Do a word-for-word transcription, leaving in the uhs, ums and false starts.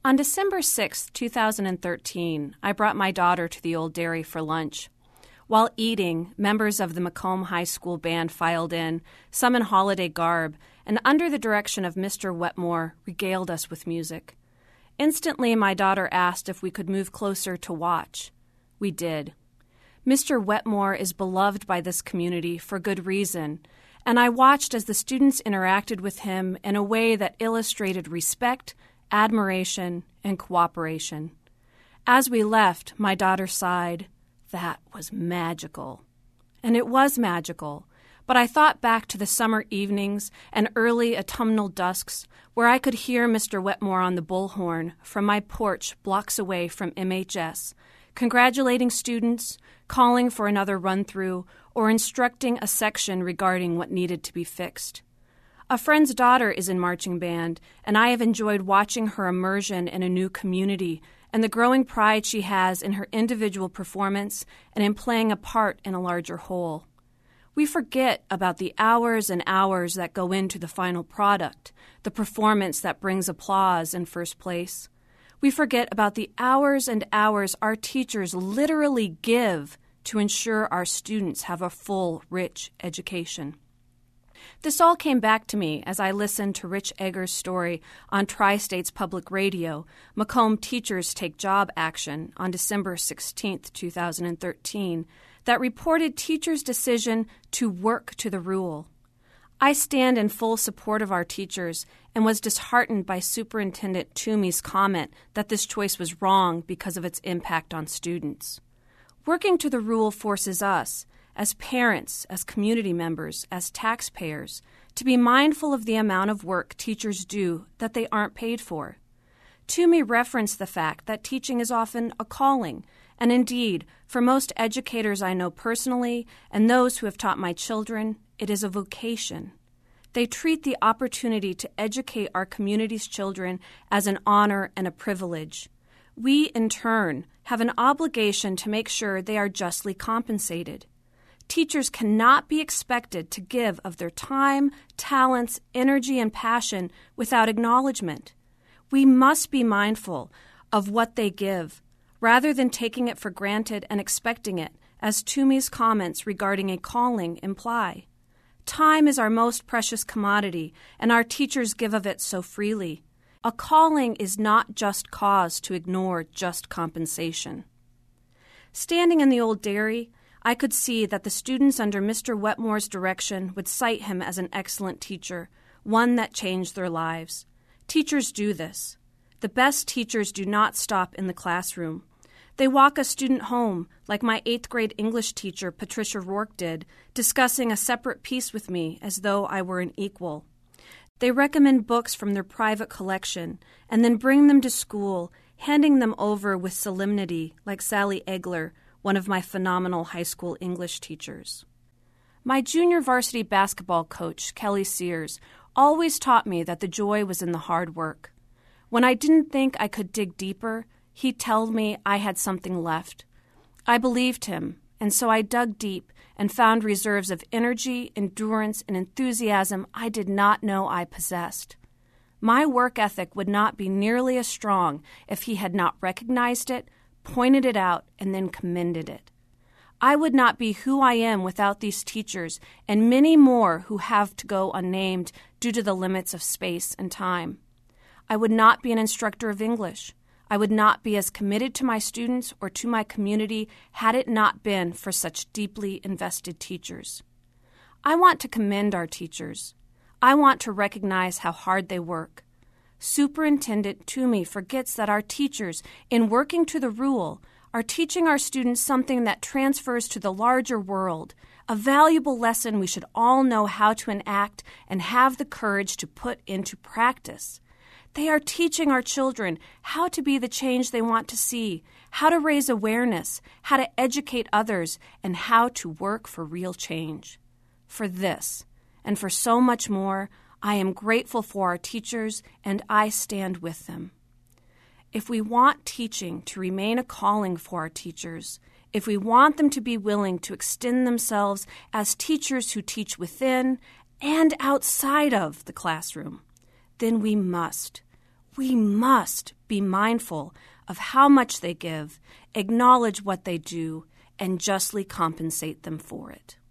On December sixth, two thousand thirteen, I brought my daughter to the Old Dairy for lunch. While eating, members of the Macomb High School band filed in, some in holiday garb, and under the direction of Mister Wetmore, regaled us with music. Instantly, my daughter asked if we could move closer to watch. We did. Mister Wetmore is beloved by this community for good reason, and I watched as the students interacted with him in a way that illustrated respect, admiration, and cooperation. As we left, my daughter sighed, "That was magical." And it was magical, but I thought back to the summer evenings and early autumnal dusks where I could hear Mister Wetmore on the bullhorn from my porch blocks away from M H S, congratulating students, calling for another run-through, or instructing a section regarding what needed to be fixed. A friend's daughter is in marching band, and I have enjoyed watching her immersion in a new community and the growing pride she has in her individual performance and in playing a part in a larger whole. We forget about the hours and hours that go into the final product, the performance that brings applause in first place. We forget about the hours and hours our teachers literally give to ensure our students have a full, rich education. This all came back to me as I listened to Rich Egger's story on Tri-States Public Radio, Macomb Teachers Take Job Action, on December sixteenth, two thousand thirteen, that reported teachers' decision to work to the rule. I stand in full support of our teachers and was disheartened by Superintendent Toomey's comment that this choice was wrong because of its impact on students. Working to the rule forces us, as parents, as community members, as taxpayers, to be mindful of the amount of work teachers do that they aren't paid for. Toomey referenced the fact that teaching is often a calling, and indeed, for most educators I know personally and those who have taught my children, it is a vocation. They treat the opportunity to educate our community's children as an honor and a privilege. We, in turn, have an obligation to make sure they are justly compensated. Teachers cannot be expected to give of their time, talents, energy, and passion without acknowledgement. We must be mindful of what they give, rather than taking it for granted and expecting it, as Toomey's comments regarding a calling imply. Time is our most precious commodity, and our teachers give of it so freely. A calling is not just cause to ignore just compensation. Standing in the Old Dairy, I could see that the students under Mister Wetmore's direction would cite him as an excellent teacher, one that changed their lives. Teachers do this. The best teachers do not stop in the classroom. They walk a student home, like my eighth grade English teacher, Patricia Rourke, did, discussing a separate piece with me as though I were an equal. They recommend books from their private collection and then bring them to school, handing them over with solemnity, like Sally Egler, one of my phenomenal high school English teachers. My junior varsity basketball coach, Kelly Sears, always taught me that the joy was in the hard work. When I didn't think I could dig deeper, he'd tell me I had something left. I believed him, and so I dug deep and found reserves of energy, endurance, and enthusiasm I did not know I possessed. My work ethic would not be nearly as strong if he had not recognized it, pointed it out, and then commended it. I would not be who I am without these teachers and many more who have to go unnamed due to the limits of space and time. I would not be an instructor of English. I would not be as committed to my students or to my community had it not been for such deeply invested teachers. I want to commend our teachers. I want to recognize how hard they work. Superintendent Toomey forgets that our teachers, in working to the rule, are teaching our students something that transfers to the larger world, a valuable lesson we should all know how to enact and have the courage to put into practice. They are teaching our children how to be the change they want to see, how to raise awareness, how to educate others, and how to work for real change. For this, and for so much more, I am grateful for our teachers, and I stand with them. If we want teaching to remain a calling for our teachers, if we want them to be willing to extend themselves as teachers who teach within and outside of the classroom, then we must. we must be mindful of how much they give, acknowledge what they do, and justly compensate them for it.